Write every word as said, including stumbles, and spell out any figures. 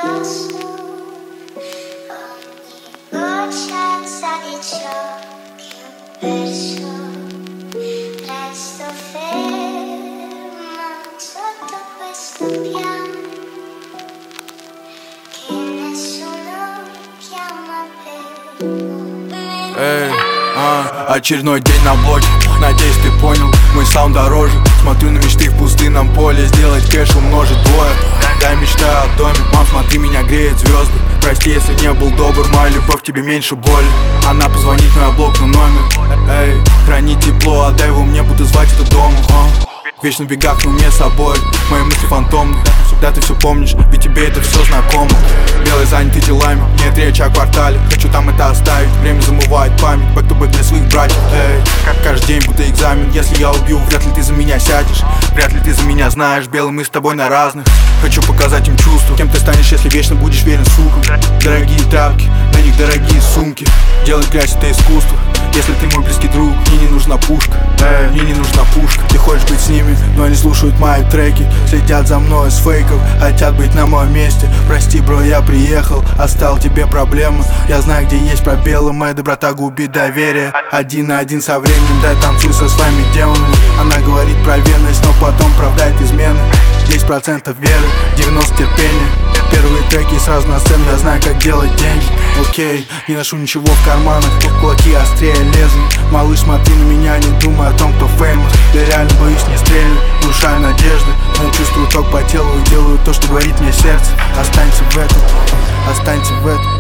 Resto ferma sotto questo piano che nessuno chiama per me. Эй, а, очередной день на блоке. Надеюсь, ты понял, мой саунд дороже. Смотрю на мечты в пустынном поле. Сделать кэш умножить двое. Я мечтаю о доме. Мам, смотри, меня греют звезды. Прости, если не был добр, моя любовь тебе меньше боли. Она позвонит, но я блокну номер. Эй, храни тепло, отдай его мне, буду звать это домом. Вечно в бегах, но мне с собой. Мои мысли фантомны, да ты все помнишь, ведь тебе это все знакомо. Белый занятый делами, нет речи о квартале. Хочу там это оставить, время замывает память. Back to back для своих братьев, эй. Как каждый день будто экзамен. Если я убью, вряд ли ты за меня сядешь. Вряд ли ты за меня знаешь, белый мы с тобой на разных. Хочу показать им чувства, кем ты станешь, если вечно будешь верен сукам. Дорогие тряпки, на них дорогие сумки. Делать грязь это искусство. Если ты мой близкий друг, мне не нужна пушка, эй, мне не нужна пушка. Ты хочешь быть с ними, но они слушают мои треки. Следят за мной с фейков, хотят быть на моем месте. Прости, бро, я приехал, оставил тебе проблемы. Я знаю, где есть пробелы, моя доброта губит доверие. Один на один со временем, дай танцуй со своими демонами. Она говорит про верность, но потом правдает измены. Десять процентов веры, девяносто терпения. Первые треки сразу на сцену, я знаю, как делать деньги. Окей, не ношу ничего в карманах, кулаки острее лезвий. Малыш, смотри на меня, не думай о том, кто феймос. Я реально боюсь не стрельнуть, внушаю надежды. Но чувствую ток по телу и делаю то, что говорит мне сердце. Останься в этом, останься в этом.